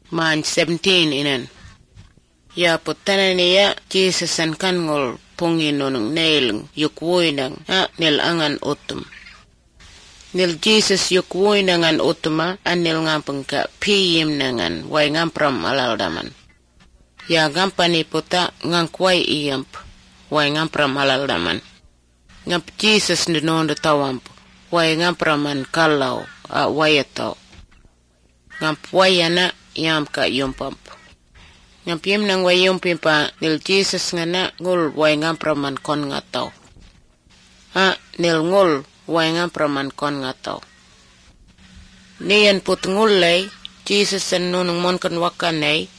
man 17 inan. Ya putananiya Jesus kan ngol Panginoon naileng yukwoinang nil angan utum. Nil Jesus yukwoinangan utuma anil ngampeng ka piyim nangan way ngampram alaldaman. Ya gampani puta ngangkway iyamp way ngampram alaldaman. Ngamp Jesus ninondo tawamp way ngampraman kalau wayato. Ngamp wayana yam ka yumpamp. Ngamp yim nang way yumpimpa nil Jesus ngana ngul way ngampraman kon ngataw. Nil ngul way ngampraman kon ngataw. Niyan put ngulay Jesus nunung mon kan wakanay